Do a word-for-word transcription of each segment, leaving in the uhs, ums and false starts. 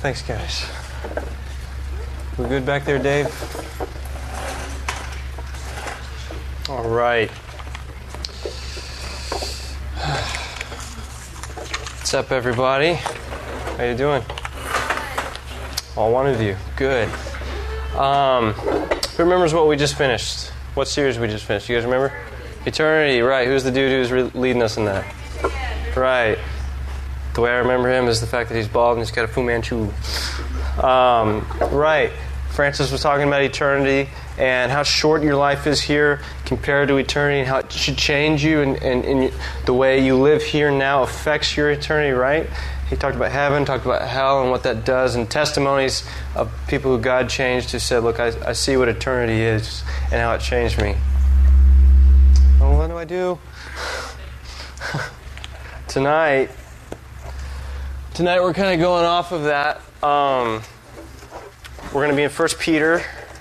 Thanks, guys. We good back there, Dave? All right. What's up, everybody? How you doing? All one of you. Good. Um, who remembers what we just finished? What series we just finished? You guys remember? Eternity, right. Who's the dude who's re- leading us in that? Right. The way I remember him is the fact that he's bald and he's got a Fu Manchu. Um, right. Francis was talking about eternity and how short your life is here compared to eternity and how it should change you and, and, and the way you live here now affects your eternity, right? He talked about heaven, talked about hell and what that does, and testimonies of people who God changed who said, look, I, I see what eternity is and how it changed me. Well, what do I do? Tonight, tonight we're kind of going off of that. Um, we're going to be in First Peter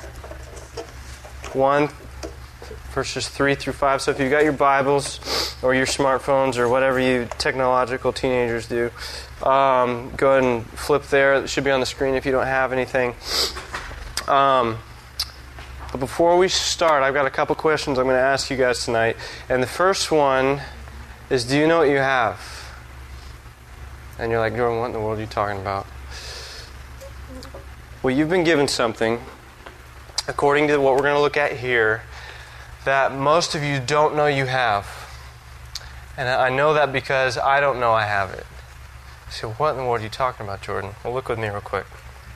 one, verses three through five. So if you've got your Bibles or your smartphones or whatever you technological teenagers do, um, go ahead and flip there. It should be on the screen if you don't have anything. Um, but before we start, I've got a couple questions I'm going to ask you guys tonight. And the first one is, do you know what you have? And you're like, Jordan, what in the world are you talking about? Well, you've been given something, according to what we're going to look at here, that most of you don't know you have. And I know that because I don't know I have it. So what in the world are you talking about, Jordan? Well, look with me real quick.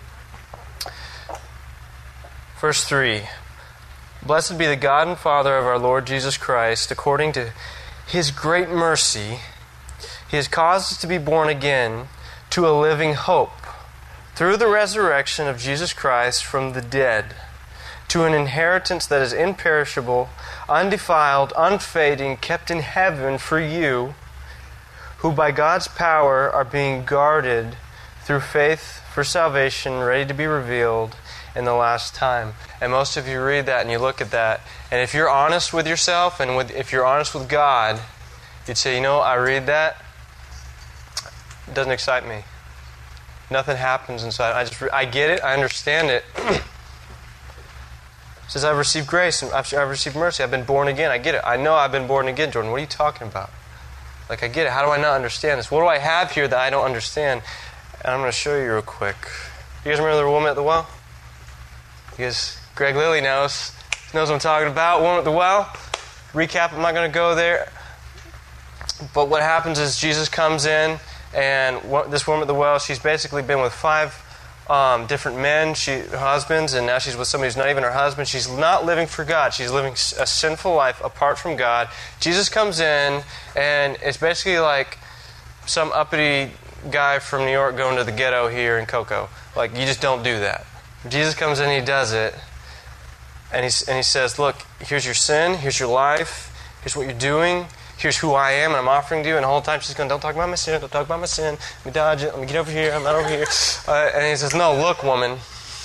Verse three. Blessed be the God and Father of our Lord Jesus Christ. According to His great mercy, He has caused us to be born again to a living hope through the resurrection of Jesus Christ from the dead, to an inheritance that is imperishable, undefiled, unfading, kept in heaven for you, who by God's power are being guarded through faith for salvation, ready to be revealed in the last time. And most of you read that and you look at that, and if you're honest with yourself and with, if you're honest with God, you'd say, you know, I read that, it doesn't excite me. Nothing happens inside. I just, I get it, I understand it. It says I've received grace and I've, I've received mercy. I've been born again. I get it. I know I've been born again, Jordan. What are you talking about? Like, I get it. How do I not understand this? What do I have here that I don't understand? And I'm going to show you real quick. You guys remember the woman at the well? You guys, Greg Lilly knows. Knows what I'm talking about. Woman at the well. Recap, I'm not going to go there. But what happens is Jesus comes in, and this woman at the well, she's basically been with five um, different men, she, husbands, and now she's with somebody who's not even her husband. She's not living for God. She's living a sinful life apart from God. Jesus comes in, and it's basically like some uppity guy from New York going to the ghetto here in Cocoa. Like, you just don't do that. Jesus comes in, He does it, and, he's, and He says, look, here's your sin, here's your life, here's what you're doing, here's who I am, and I'm offering to you. And the whole time she's going, don't talk about my sin, don't talk about my sin. Let me dodge it. Let me get over here. I'm not over here. Uh, and He says, no, look, woman.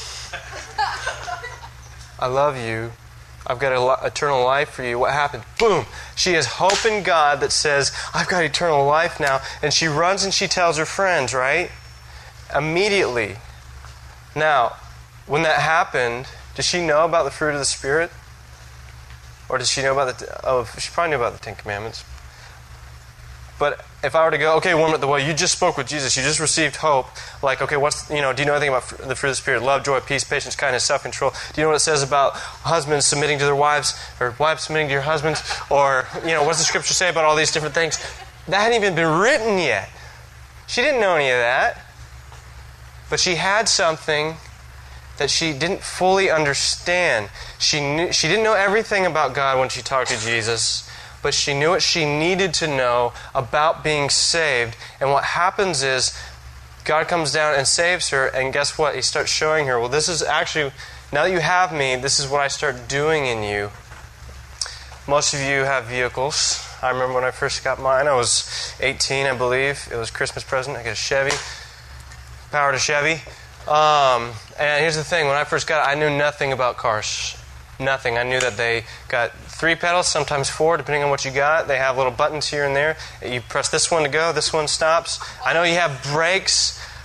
I love you. I've got an eternal life for you. What happened? Boom. She has hope in God that says, I've got eternal life now. And she runs and she tells her friends, right? Immediately. Now, when that happened, does she know about the fruit of the Spirit? Or does she know about the... Oh, she probably knew about the Ten Commandments. But if I were to go, okay, woman at the well, you just spoke with Jesus. You just received hope. Like, okay, what's... You know, do you know anything about the fruit of the Spirit? Love, joy, peace, patience, kindness, self-control. Do you know what it says about husbands submitting to their wives? Or wives submitting to your husbands? Or, you know, what does the Scripture say about all these different things? That hadn't even been written yet. She didn't know any of that. But she had something that she didn't fully understand. She knew, she didn't know everything about God when she talked to Jesus, but she knew what she needed to know about being saved. And what happens is God comes down and saves her, and guess what? He starts showing her, well, this is actually, now that you have me, this is what I start doing in you. Most of you have vehicles. I remember when I first got mine, I was eighteen, I believe. It was a Christmas present. I got a Chevy. Power to Chevy. Um, and here's the thing, when I first got it, I knew nothing about cars. Nothing. I knew that they got three pedals, sometimes four, depending on what you got. They have little buttons here and there. You press this one to go, this one stops. I know you have brakes.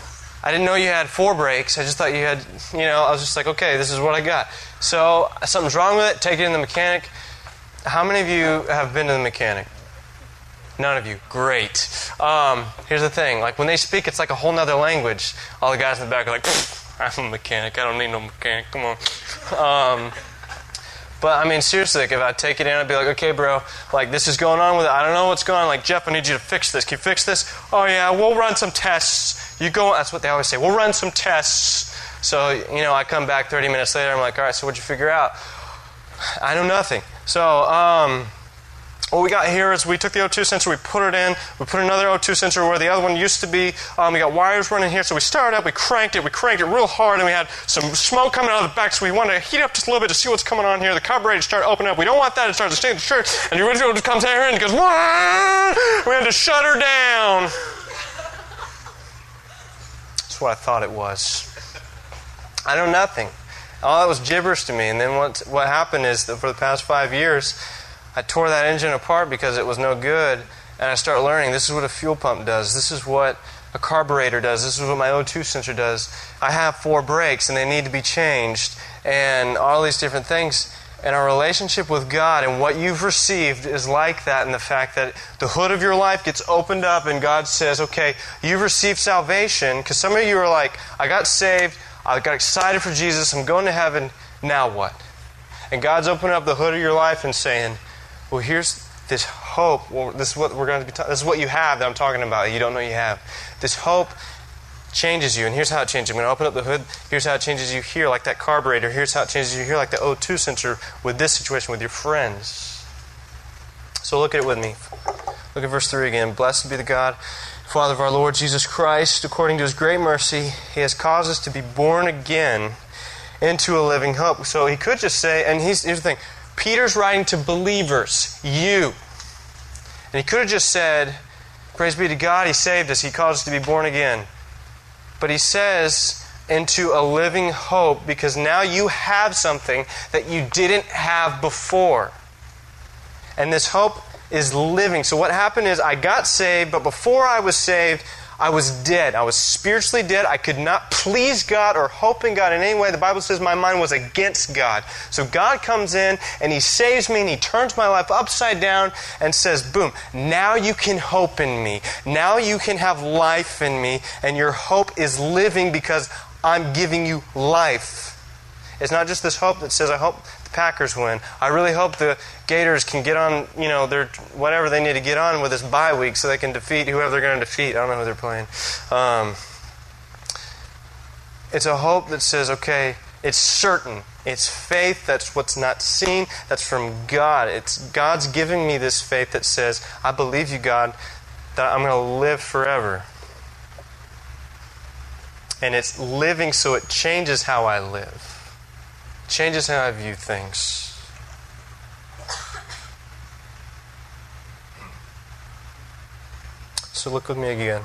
I didn't know you had four brakes. I just thought you had, you know, I was just like, okay, this is what I got. So something's wrong with it. Take it in the mechanic. How many of you have been to the mechanic? None of you. Great. Um, here's the thing. Like when they speak, it's like a whole nother language. All the guys in the back are like, I'm a mechanic. I don't need no mechanic. Come on. Um, but I mean, seriously, like, if I take it in, I'd be like, okay, bro, like this is going on with it. I don't know what's going on. Like, Jeff, I need you to fix this. Can you fix this? Oh, yeah, we'll run some tests. You go, that's what they always say. We'll run some tests. So, you know, I come back thirty minutes later. I'm like, all right, so what'd you figure out? I know nothing. So, um... what we got here is we took the O two sensor, we put it in, we put another O two sensor where the other one used to be. Um, we got wires running here, so we started up, we cranked it, we cranked it real hard, and we had some smoke coming out of the back, so we wanted to heat up just a little bit to see what's coming on here. The carburetor started opening up. We don't want that. It starts to stink the shirt, and the original just comes here and goes, wah! We had to shut her down. That's what I thought it was. I know nothing. All that was gibberish to me, and then what, what happened is that for the past five years, I tore that engine apart because it was no good, and I started learning this is what a fuel pump does. This is what a carburetor does. This is what my O two sensor does. I have four brakes, and they need to be changed, and all these different things. And our relationship with God and what you've received is like that in the fact that the hood of your life gets opened up, and God says, okay, you've received salvation, because some of you are like, I got saved, I got excited for Jesus, I'm going to heaven, now what? And God's opening up the hood of your life and saying, well, here's this hope. Well, this is what we're going to be. Ta- this is what you have that I'm talking about. You don't know you have. This hope changes you, and here's how it changes. I'm going to open up the hood. Here's how it changes you here, like that carburetor. Here's how it changes you here, like the O two sensor. With this situation, with your friends. So look at it with me. Look at verse three again. Blessed be the God, Father of our Lord Jesus Christ. According to His great mercy, He has caused us to be born again into a living hope. So He could just say, and he's, here's the thing. Peter's writing to believers, you. And he could have just said, praise be to God, He saved us, He caused us to be born again. But he says, into a living hope, because now you have something that you didn't have before. And this hope is living. So what happened is I got saved, but before I was saved, I was dead. I was spiritually dead. I could not please God or hope in God in any way. The Bible says my mind was against God. So God comes in and He saves me and He turns my life upside down and says, boom, now you can hope in me. Now you can have life in me, and your hope is living because I'm giving you life. It's not just this hope that says, I hope the Packers win. I really hope the Gators can get on, you know, their whatever they need to get on with this bye week so they can defeat whoever they're going to defeat. I don't know who they're playing. Um, it's a hope that says, okay, it's certain. It's faith that's what's not seen. That's from God. It's God's giving me this faith that says, I believe you, God, that I'm going to live forever. And it's living so it changes how I live. Changes how I view things. So look with me again.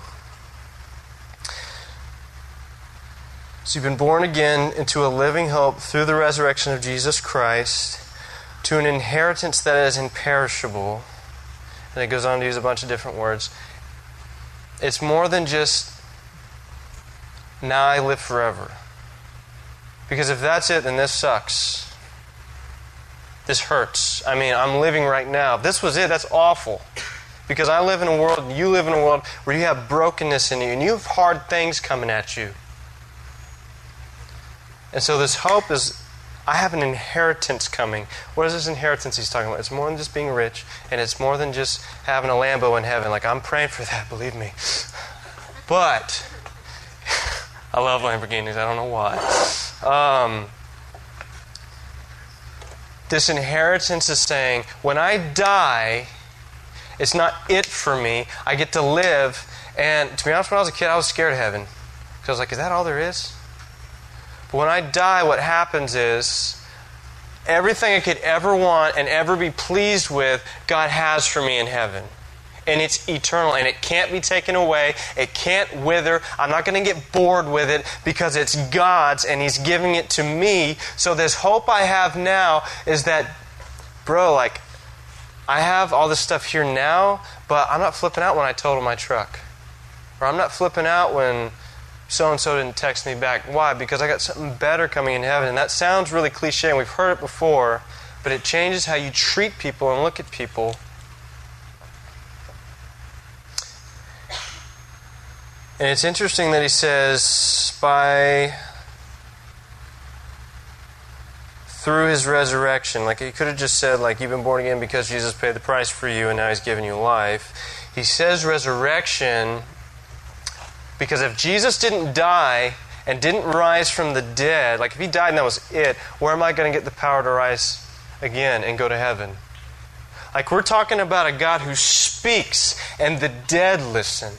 So you've been born again into a living hope through the resurrection of Jesus Christ to an inheritance that is imperishable. And it goes on to use a bunch of different words. It's more than just now I live forever. Because if that's it, then this sucks. This hurts. I mean, I'm living right now. If this was it, that's awful. Because I live in a world, and you live in a world where you have brokenness in you, and you have hard things coming at you. And so this hope is, I have an inheritance coming. What is this inheritance he's talking about? It's more than just being rich, and it's more than just having a Lambo in heaven. Like, I'm praying for that, believe me. But I love Lamborghinis. I don't know why. Um, this inheritance is saying, when I die, it's not it for me. I get to live. And to be honest, when I was a kid, I was scared of heaven. Because I was like, is that all there is? But when I die, what happens is, everything I could ever want and ever be pleased with, God has for me in heaven. And it's eternal, and it can't be taken away. It can't wither. I'm not going to get bored with it because it's God's, and He's giving it to me. So this hope I have now is that, bro, like, I have all this stuff here now, but I'm not flipping out when I total my truck. Or I'm not flipping out when, so-and-so didn't text me back. Why? Because I got something better coming in heaven. And that sounds really cliche, and we've heard it before, but it changes how you treat people and look at people. And it's interesting that he says, by through his resurrection. Like he could have just said, like, you've been born again because Jesus paid the price for you and now he's given you life. He says resurrection because if Jesus didn't die and didn't rise from the dead, like if he died and that was it, where am I going to get the power to rise again and go to heaven? Like we're talking about a God who speaks and the dead listen.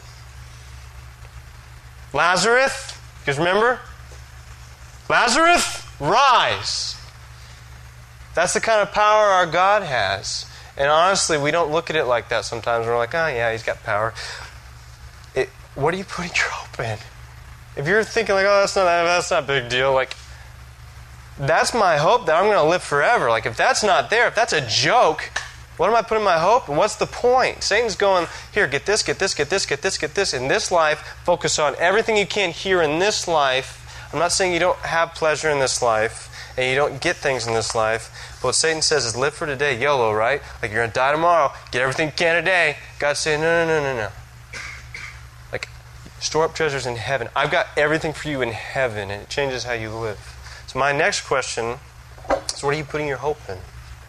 Lazarus, you guys remember? Lazarus, rise. That's the kind of power our God has. And honestly, we don't look at it like that sometimes. We're like, oh yeah, he's got power. It, what are you putting your hope in? If you're thinking like, oh, that's not that's not a big deal, like that's my hope that I'm going to live forever. Like if that's not there, if that's a joke, what am I putting my hope in? What's the point? Satan's going, here, get this, get this, get this, get this, get this. In this life, focus on everything you can here in this life. I'm not saying you don't have pleasure in this life and you don't get things in this life. But what Satan says is live for today, YOLO, right? Like you're going to die tomorrow, get everything you can today. God's saying, no, no, no, no, no. Like, store up treasures in heaven. I've got everything for you in heaven, and it changes how you live. So my next question is, what are you putting your hope in?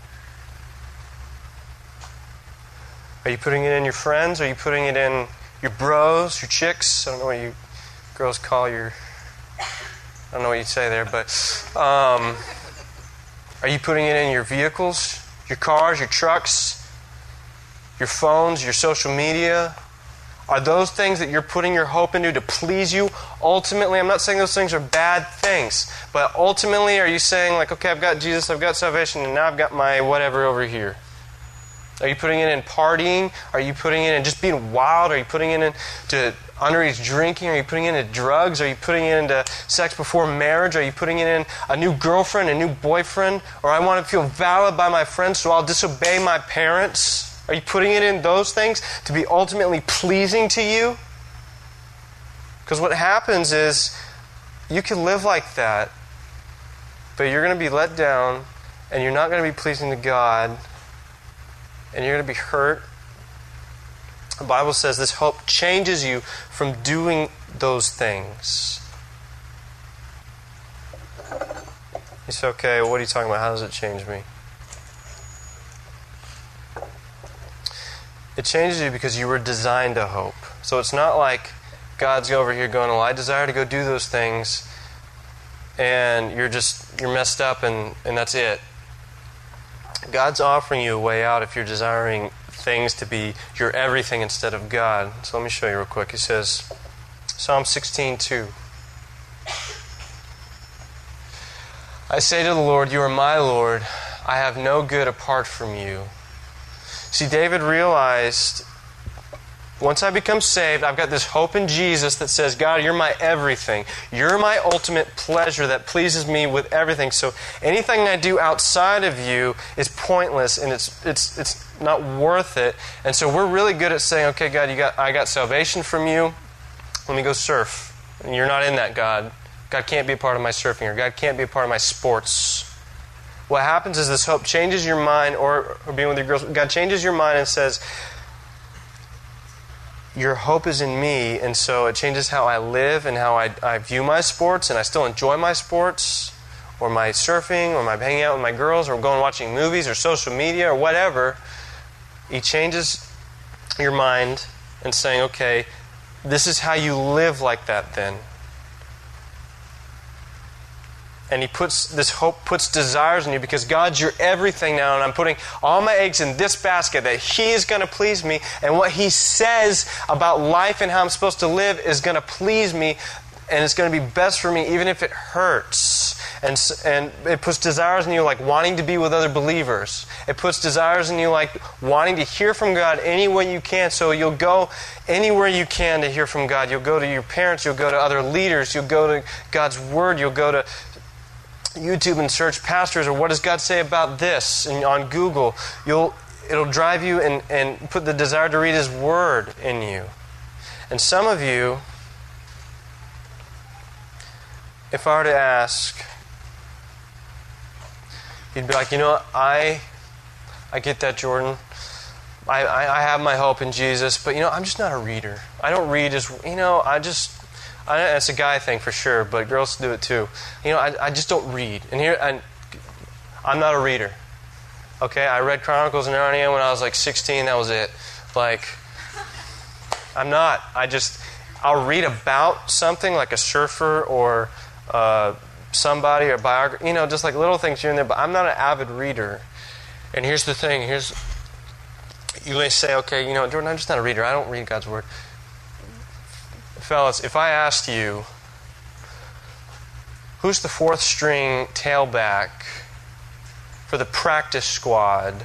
Are you putting it in your friends? Are you putting it in your bros, your chicks? I don't know what you girls call your... I don't know what you'd say there, but... Um, are you putting it in your vehicles, your cars, your trucks, your phones, your social media? Are those things that you're putting your hope into to please you? Ultimately, I'm not saying those things are bad things, but ultimately, are you saying like, okay, I've got Jesus, I've got salvation, and now I've got my whatever over here? Are you putting it in partying? Are you putting it in just being wild? Are you putting it into underage drinking? Are you putting it into drugs? Are you putting it into sex before marriage? Are you putting it in a new girlfriend, a new boyfriend? Or I want to feel valid by my friends, so I'll disobey my parents? Are you putting it in those things to be ultimately pleasing to you? Because what happens is you can live like that, but you're going to be let down and you're not going to be pleasing to God. And you're going to be hurt. The Bible says this hope changes you from doing those things. You say, okay, what are you talking about? How does it change me? It changes you because you were designed to hope. So it's not like God's over here going, well, I desire to go do those things, and you're just, you're messed up and, and that's it. God's offering you a way out if you're desiring things to be your everything instead of God. So let me show you real quick. He says, Psalm sixteen two. I say to the Lord, you are my Lord. I have no good apart from you. See, David realized, once I become saved, I've got this hope in Jesus that says, God, you're my everything. You're my ultimate pleasure that pleases me with everything. So anything I do outside of you is pointless and it's it's it's not worth it. And so we're really good at saying, okay, God, you got I got salvation from you. Let me go surf. And you're not in that, God. God can't be a part of my surfing, or God can't be a part of my sports. What happens is this hope changes your mind, or, or being with your girls, God changes your mind and says, your hope is in me, and so it changes how I live and how I, I view my sports, and I still enjoy my sports, or my surfing, or my hanging out with my girls, or going watching movies, or social media, or whatever. He changes your mind and saying, okay, this is how you live like that then. And he puts this hope, puts desires in you because God's your everything now, and I'm putting all my eggs in this basket that He is going to please me, and what He says about life and how I'm supposed to live is going to please me, and it's going to be best for me even if it hurts. And and it puts desires in you like wanting to be with other believers. It puts desires in you like wanting to hear from God any way you can, so you'll go anywhere you can to hear from God. You'll go to your parents, you'll go to other leaders, you'll go to God's Word, you'll go to YouTube and search pastors, or what does God say about this, and on Google. You'll it'll drive you and, and put the desire to read His Word in you. And some of you, if I were to ask, you'd be like, you know, I I get that, Jordan. I, I, I have my hope in Jesus, but, you know, I'm just not a reader. I don't read as, you know, I just, I, it's a guy thing for sure, but girls do it too. You know, I, I just don't read. And here, I, I'm not a reader. Okay, I read Chronicles of Narnia when I was like sixteen, that was it. Like, I'm not. I just, I'll read about something like a surfer or uh, somebody or biography, you know, just like little things here and there, but I'm not an avid reader. And here's the thing, here's, you may say, okay, you know, Jordan, I'm just not a reader. I don't read God's Word. Fellas, if I asked you, who's the fourth string tailback for the practice squad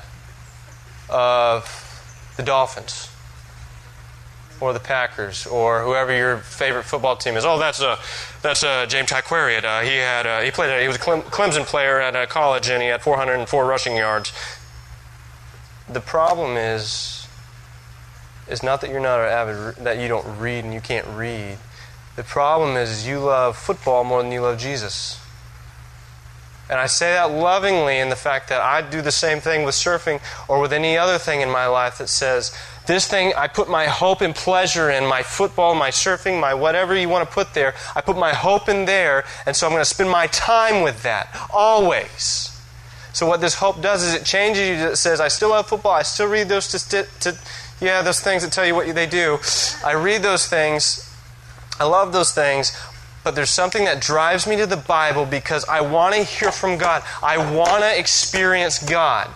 of the Dolphins or the Packers or whoever your favorite football team is? Oh, that's uh, that's uh, James Taquariat. Uh, he had uh, he played. He was a Clemson player at uh, college, and he had four hundred four rushing yards. The problem is, is not that you're not an avid, that you don't read and you can't read. The problem is you love football more than you love Jesus. And I say that lovingly in the fact that I do the same thing with surfing or with any other thing in my life that says, this thing, I put my hope and pleasure in, my football, my surfing, my whatever you want to put there. I put my hope in there, and so I'm going to spend my time with that, always. So what this hope does is it changes you. It says, I still love football. I still read those, to, to, yeah, those things that tell you what they do. I read those things. I love those things. But there's something that drives me to the Bible because I want to hear from God. I want to experience God.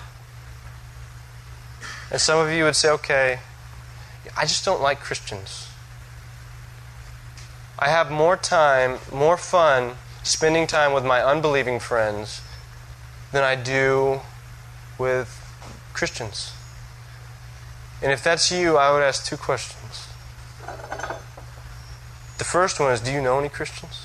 And some of you would say, okay, I just don't like Christians. I have more time, more fun spending time with my unbelieving friends than I do with Christians. And if that's you, I would ask two questions. The first one is, do you know any Christians?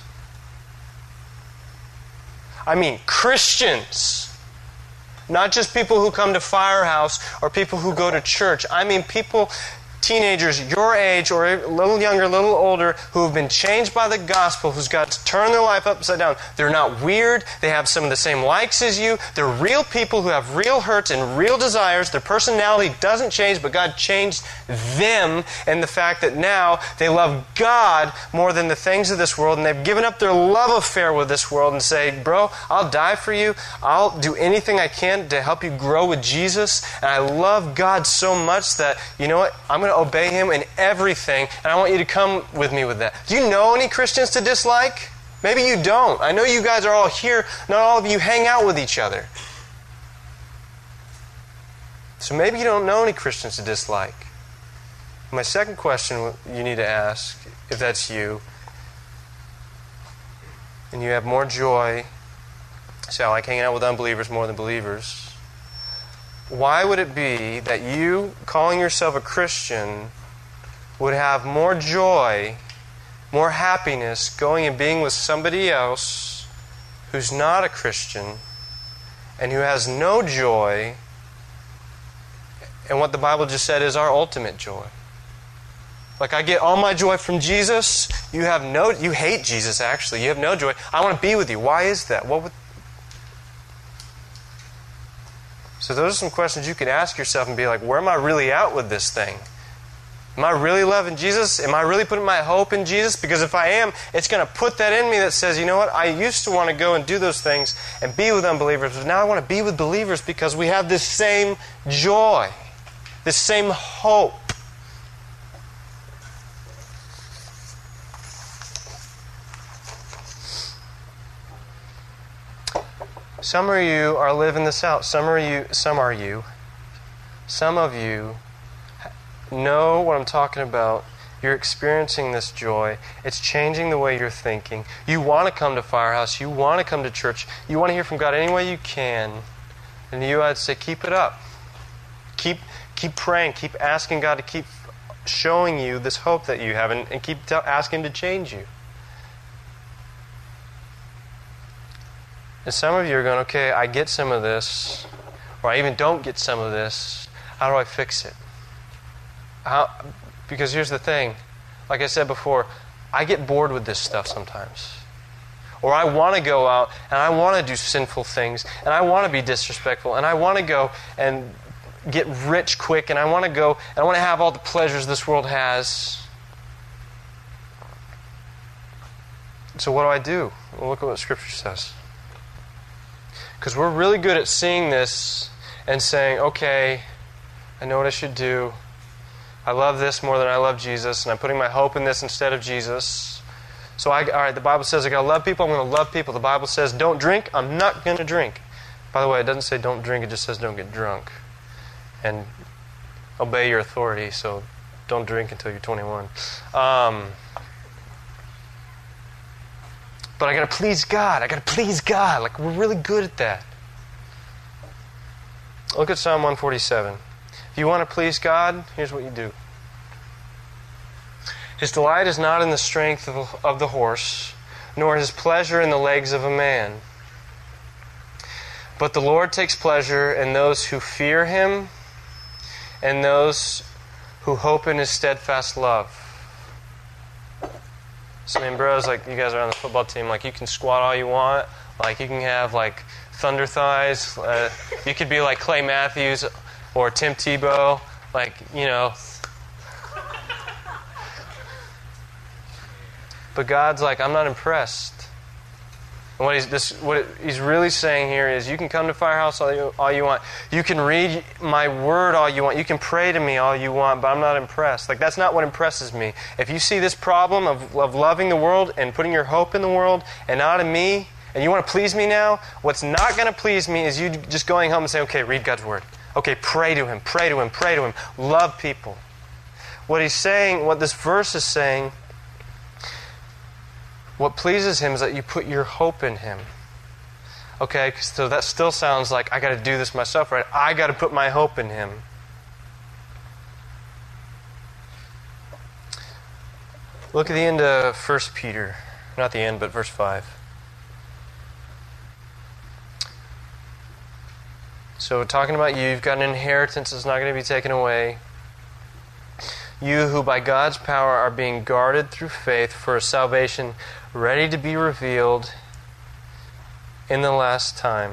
I mean, Christians. Not just people who come to Firehouse or people who go to church. I mean people, teenagers your age or a little younger, a little older, who have been changed by the gospel, who's got to turn their life upside down. They're not weird. They have some of the same likes as you. They're real people who have real hurts and real desires. Their personality doesn't change, but God changed them, and the fact that now they love God more than the things of this world, and they've given up their love affair with this world and say, bro, I'll die for you. I'll do anything I can to help you grow with Jesus, and I love God so much that, you know what, I'm going to obey Him in everything, and I want you to come with me with that. Do you know any Christians to dislike? Maybe you don't. I know you guys are all here. Not all of you hang out with each other. So maybe you don't know any Christians to dislike. My second question you need to ask, if that's you, and you have more joy, say, I like hanging out with unbelievers more than believers, why would it be that you, calling yourself a Christian, would have more joy, more happiness going and being with somebody else who's not a Christian and who has no joy in what the Bible just said is our ultimate joy? Like, I get all my joy from Jesus. You have no, you hate Jesus, actually. You have no joy. I want to be with you. Why is that? What would... So those are some questions you can ask yourself and be like, where am I really at with this thing? Am I really loving Jesus? Am I really putting my hope in Jesus? Because if I am, it's going to put that in me that says, you know what, I used to want to go and do those things and be with unbelievers, but now I want to be with believers because we have this same joy, this same hope. Some of you are living this out. Some are you. Some are you. Some of you know what I'm talking about. You're experiencing this joy. It's changing the way you're thinking. You want to come to Firehouse. You want to come to church. You want to hear from God any way you can. And you, I'd say, keep it up. Keep keep praying. Keep asking God to keep showing you this hope that you have, and, and keep t- asking Him to change you. And some of you are going, okay, I get some of this, or I even don't get some of this. How do I fix it? How, because here's the thing. Like I said before, I get bored with this stuff sometimes. Or I want to go out and I want to do sinful things and I want to be disrespectful and I want to go and get rich quick and I want to go and I want to have all the pleasures this world has. So what do I do? Well, look at what Scripture says. Because we're really good at seeing this and saying, okay, I know what I should do. I love this more than I love Jesus, and I'm putting my hope in this instead of Jesus. So, I, all right, the Bible says I got to love people, I'm going to love people. The Bible says don't drink, I'm not going to drink. By the way, it doesn't say don't drink, it just says don't get drunk. And obey your authority, so don't drink until you're twenty-one. Um, but I got to please God. I got to please God. Like, we're really good at that. Look at Psalm one forty-seven. If you want to please God, here's what you do. His delight is not in the strength of, of the horse, nor his pleasure in the legs of a man. But the Lord takes pleasure in those who fear Him and those who hope in His steadfast love. So, I mean, bros, like, you guys are on the football team, like, you can squat all you want, like, you can have, like, thunder thighs, uh, you could be like Clay Matthews or Tim Tebow, like, you know. But God's like, I'm not impressed. And what he's, this, what he's really saying here is, you can come to Firehouse all you, all you want. You can read my word all you want. You can pray to me all you want, but I'm not impressed. Like, that's not what impresses me. If you see this problem of, of loving the world and putting your hope in the world and not in me, and you want to please me now, what's not going to please me is you just going home and saying, okay, read God's word. Okay, pray to Him, pray to Him, pray to Him. Love people. What he's saying, what this verse is saying, what pleases Him is that you put your hope in Him. Okay, so that still sounds like I got to do this myself, right? I got to put my hope in Him. Look at the end of First Peter. Not the end, but verse five. So talking about you, you've got an inheritance that's not going to be taken away. You who by God's power are being guarded through faith for a salvation ready to be revealed in the last time.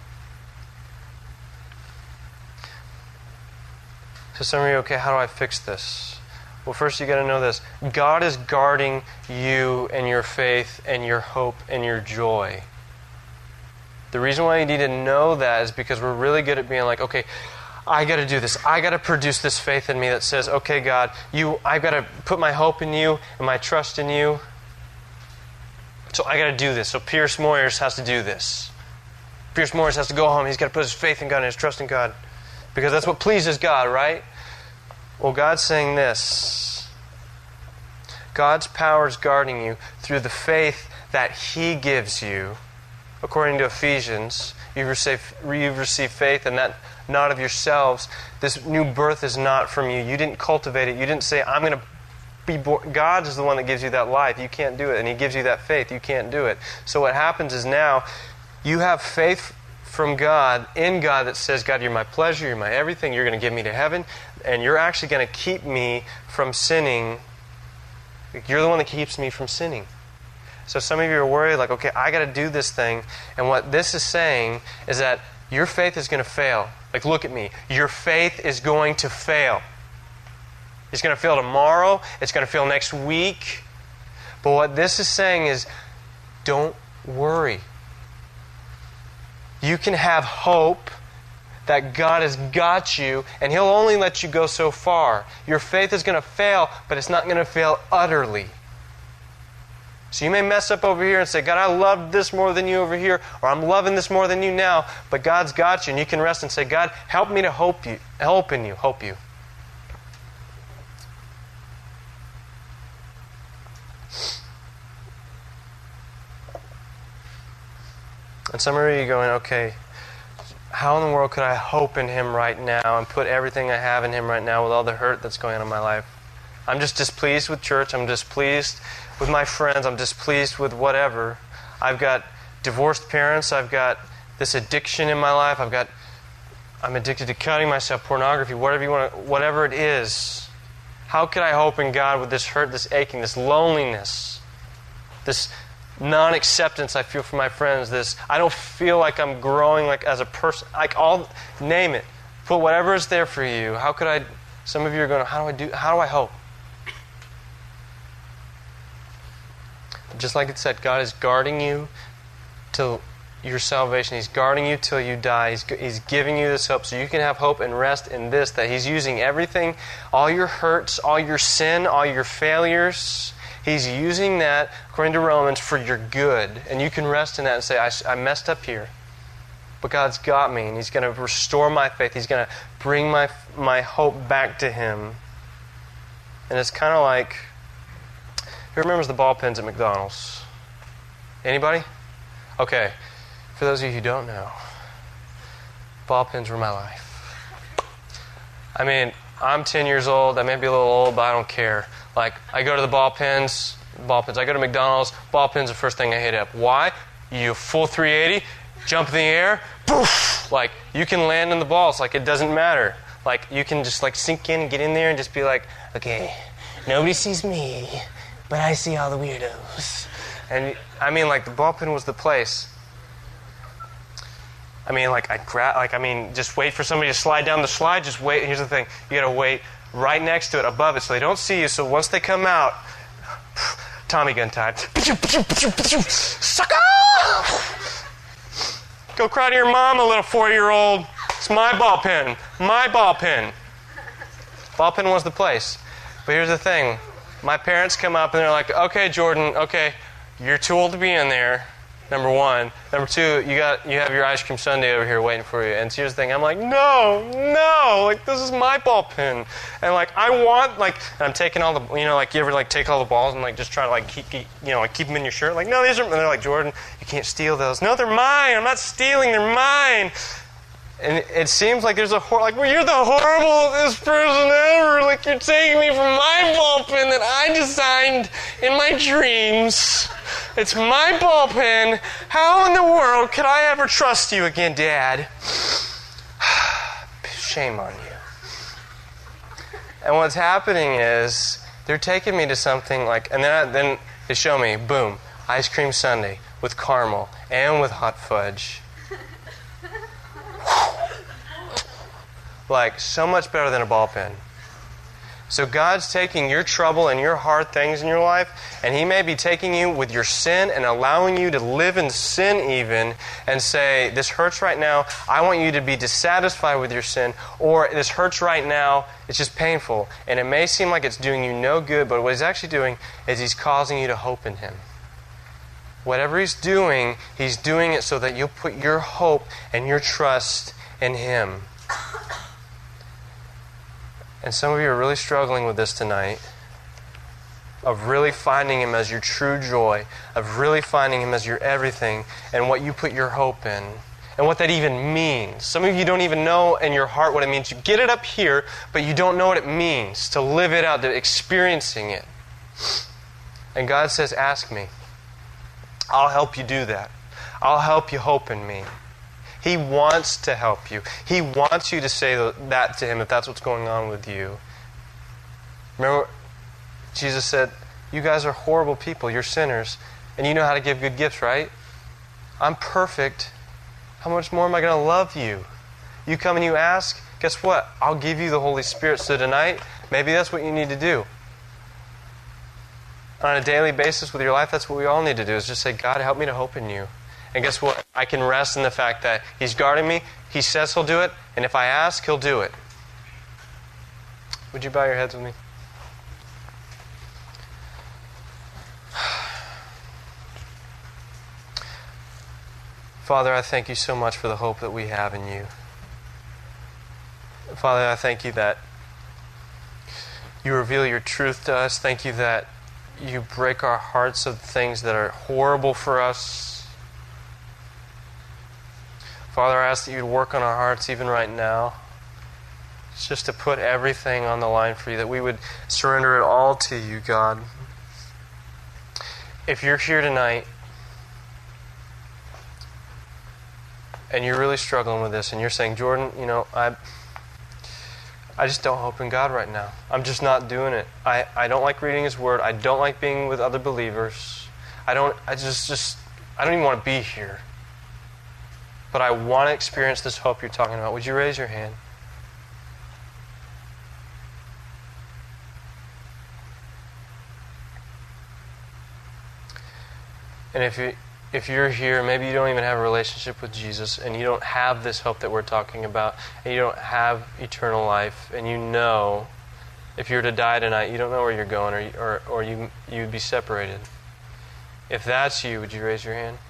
So some of you, okay, how do I fix this? Well, first you got to know this. God is guarding you and your faith and your hope and your joy. The reason why you need to know that is because we're really good at being like, okay, I got to do this. I got to produce this faith in me that says, okay, God, you, I've got to put my hope in you and my trust in you. So I got to do this. So Pierce Moyers has to do this. Pierce Moyers has to go home. He's got to put his faith in God and his trust in God. Because that's what pleases God, right? Well, God's saying this. God's power is guarding you through the faith that He gives you. According to Ephesians, you've received, you've received faith, and that not of yourselves. This new birth is not from you. You didn't cultivate it. You didn't say, I'm going to be born. God is the one that gives you that life. You can't do it. And He gives you that faith. You can't do it. So what happens is now, you have faith from God, in God, that says, God, you're my pleasure, you're my everything, you're going to give me to heaven, and you're actually going to keep me from sinning. You're the one that keeps me from sinning. So some of you are worried, like, okay, I got to do this thing. And what this is saying is that your faith is going to fail. Like, look at me. Your faith is going to fail. It's going to fail tomorrow. It's going to fail next week. But what this is saying is, don't worry. You can have hope that God has got you, and He'll only let you go so far. Your faith is going to fail, but it's not going to fail utterly. So you may mess up over here and say, God, I love this more than you over here, or I'm loving this more than you now, but God's got you, and you can rest and say, God, help me to hope you, help in you, hope you. And some of you are going, okay, how in the world could I hope in Him right now and put everything I have in Him right now with all the hurt that's going on in my life? I'm just displeased with church. I'm displeased with my friends. I'm displeased with whatever. I've got divorced parents. I've got this addiction in my life. I've got, I'm addicted to cutting myself, pornography, whatever you want, to, whatever it is. How could I hope in God with this hurt, this aching, this loneliness, this non-acceptance I feel from my friends, this I don't feel like I'm growing like as a person, like all, name it. Put whatever is there for you. How could I, some of you are going, how do I do, how do I hope? Just like it said, God is guarding you till your salvation. He's guarding you till you die. He's, he's giving you this hope so you can have hope and rest in this, that He's using everything, all your hurts, all your sin, all your failures. He's using that, according to Romans, for your good. And you can rest in that and say, I, I messed up here. But God's got me, and He's going to restore my faith. He's going to bring my, my hope back to Him. And it's kind of like, who remembers the ball pens at McDonald's? Anybody? Okay. For those of you who don't know, ball pens were my life. I mean, I'm ten years old. I may be a little old, but I don't care. Like, I go to the ball pens, ball pens. I go to McDonald's, ball pens are the first thing I hit up. Why? You full three eighty, jump in the air, poof! Like, you can land in the balls. Like, it doesn't matter. Like, you can just, like, sink in and get in there and just be like, okay, nobody sees me, but I see all the weirdos. And, I mean, like, the ball pen was the place. I mean, like, I'd grab, like, I mean, just wait for somebody to slide down the slide. Just wait. Here's the thing. You got to wait right next to it, above it, so they don't see you. So once they come out, Tommy gun time. Sucker! Go cry to your mama, little four-year-old. It's my ball pen. My ball pen. Ball pen was the place. But here's the thing. My parents come up and they're like, okay, Jordan, okay, you're too old to be in there. Number one. Number two, you got you have your ice cream sundae over here waiting for you. And here's the thing, I'm like, no, no, like this is my ball pen. And like I want like and I'm taking all the you know, like you ever like take all the balls and like just try to like keep, keep you know, like keep them in your shirt? Like, no, these are and they're like, Jordan, you can't steal those. No, they're mine. I'm not stealing, they're mine. And it seems like there's a hor- like, well, you're the horriblest person ever. Like you're taking me from my ball pen that I designed in my dreams. It's my ball pen. How in the world could I ever trust you again, Dad? Shame on you. And what's happening is they're taking me to something like, and then I, then they show me, boom, ice cream sundae with caramel and with hot fudge. Like, so much better than a ball pen. So God's taking your trouble and your hard things in your life, and He may be taking you with your sin and allowing you to live in sin even, and say, this hurts right now, I want you to be dissatisfied with your sin, or this hurts right now, it's just painful. And it may seem like it's doing you no good, but what He's actually doing is He's causing you to hope in Him. Whatever He's doing, He's doing it so that you'll put your hope and your trust in Him. And some of you are really struggling with this tonight, of really finding Him as your true joy, of really finding Him as your everything, and what you put your hope in, and what that even means. Some of you don't even know in your heart what it means. You get it up here, but you don't know what it means to live it out, to experiencing it. And God says, ask me. I'll help you do that. I'll help you hope in me. He wants to help you. He wants you to say that to Him if that's what's going on with you. Remember, Jesus said, you guys are horrible people. You're sinners. And you know how to give good gifts, right? I'm perfect. How much more am I going to love you? You come and you ask, guess what? I'll give you the Holy Spirit. So tonight, maybe that's what you need to do. On a daily basis with your life, that's what we all need to do, is just say, God, help me to hope in you. And guess what? I can rest in the fact that He's guarding me. He says He'll do it. And if I ask, He'll do it. Would you bow your heads with me? Father, I thank You so much for the hope that we have in You. Father, I thank You that You reveal Your truth to us. Thank You that You break our hearts of things that are horrible for us. Father, I ask that You'd work on our hearts even right now. It's just to put everything on the line for You, that we would surrender it all to You, God. If you're here tonight and you're really struggling with this and you're saying, Jordan, you know, I I just don't hope in God right now. I'm just not doing it. I, I don't like reading His Word. I don't like being with other believers. I don't, I just, just, I don't even want to be here. But I want to experience this hope you're talking about. Would you raise your hand? And if you if you're here, maybe you don't even have a relationship with Jesus, and you don't have this hope that we're talking about, and you don't have eternal life, and you know, if you were to die tonight, you don't know where you're going, or or, or you you'd be separated. If that's you, would you raise your hand?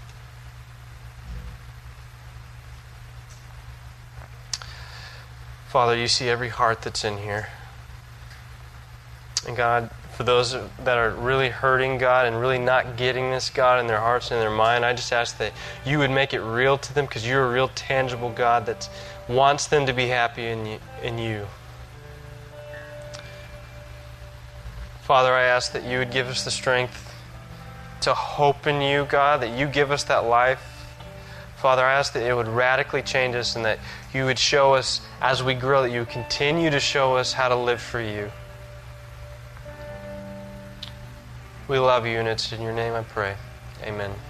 Father, you see every heart that's in here. And God, for those that are really hurting, God, and really not getting this, God, in their hearts and in their mind, I just ask that you would make it real to them, because you're a real tangible God that wants them to be happy in you, in you. Father, I ask that you would give us the strength to hope in you, God, that you give us that life. Father, I ask that it would radically change us, and that you would show us as we grow, that you would continue to show us how to live for you. We love you, and it's in your name I pray. Amen.